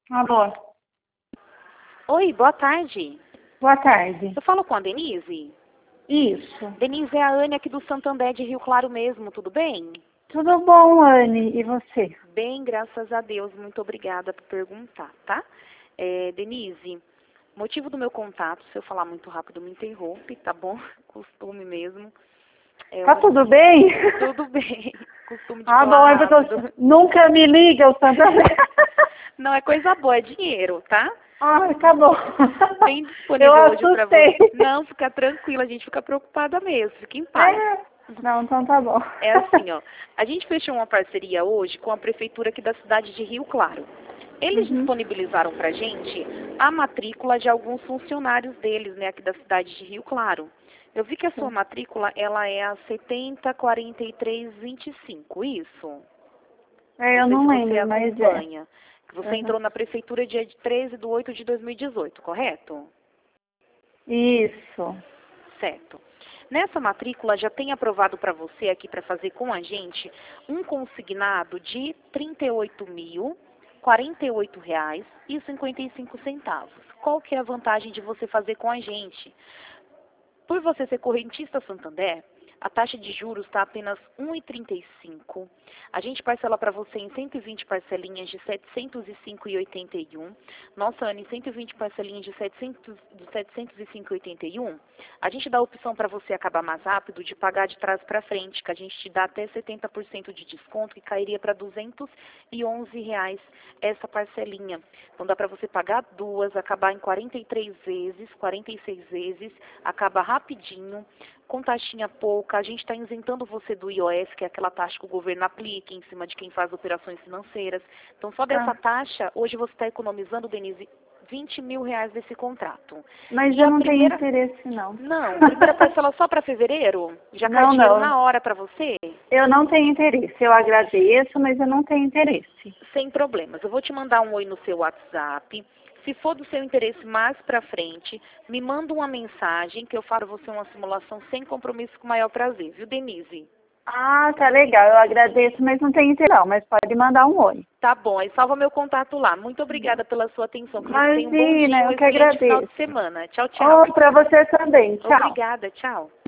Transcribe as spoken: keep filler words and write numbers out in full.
Alô, Oi, boa tarde. boa tarde. Eu falo com a Denise? Isso. Denise, é a Anne aqui do Santander de Rio Claro mesmo, tudo bem? Tudo bom, Anne? E você? Bem, graças a Deus, muito obrigada por perguntar, tá? É, Denise, motivo do meu contato, se eu falar muito rápido me interrompe, tá bom? Costume mesmo. É, Tá o tudo motivo... bem? Tudo bem. Costume de Ah, bom, falar é porque rápido. eu nunca me liga o Santander. Não é coisa boa, é dinheiro, tá? Ah, tá bom. Tem Eu disponível hoje pra assustei. você. Não, fica tranquila, a gente fica preocupada mesmo, fica em paz. É. Não, então tá bom. É assim, ó. A gente fechou uma parceria hoje com a prefeitura aqui da cidade de Rio Claro. Eles Uhum. disponibilizaram pra gente a matrícula de alguns funcionários deles, né, aqui da cidade de Rio Claro. Eu vi que a sua Sim. matrícula, ela é a setenta, quarenta e três, vinte e cinco, isso? É, Não eu sei se não você lembro, mas é. acompanha. Você Uhum. entrou na prefeitura dia treze de oito de dois mil e dezoito, correto? Isso. Certo. Nessa matrícula já tem aprovado para você aqui para fazer com a gente um consignado de trinta e oito mil, quarenta e oito reais e cinquenta e cinco centavos. Qual que é a vantagem de você fazer com a gente? Por você ser correntista Santander, a taxa de juros está apenas um vírgula trinta e cinco. A gente parcela para você em cento e vinte parcelinhas de setecentos e cinco reais e oitenta e um. Nossa, Ana, em cento e vinte parcelinhas de setecentos, de setecentos e cinco reais e oitenta e um. A gente dá a opção para você acabar mais rápido de pagar de trás para frente, que a gente te dá até setenta por cento de desconto, que cairia para duzentos e onze reais essa parcelinha. Então dá para você pagar duas, acabar em quarenta e três vezes, quarenta e seis vezes, acaba rapidinho, com taxinha pouca. A gente está isentando você do I O F, que é aquela taxa que o governo aplica em cima de quem faz operações financeiras. Então só dessa Tá. taxa, hoje você está economizando, Denise, vinte mil reais desse contrato. Mas E eu a não tenho primeira... interesse, não. Não, primeira parcela só para fevereiro? Já cai Não, dinheiro não. na hora para você? Eu não tenho interesse. Eu agradeço, mas eu não tenho interesse. Sem problemas. Eu vou te mandar um oi no seu WhatsApp. Se for do seu interesse mais pra frente, me manda uma mensagem que eu faço você uma simulação sem compromisso com o maior prazer, viu, Denise? Ah, tá legal. Eu agradeço, mas não tenho interesse, não. Mas pode mandar um oi. Tá bom, aí salva meu contato lá. Muito obrigada pela sua atenção. Que você tenha um bom dia Imagina, e um eu que excelente final de agradeço. semana. Tchau, tchau. Oh, para você também. Tchau. Obrigada, tchau.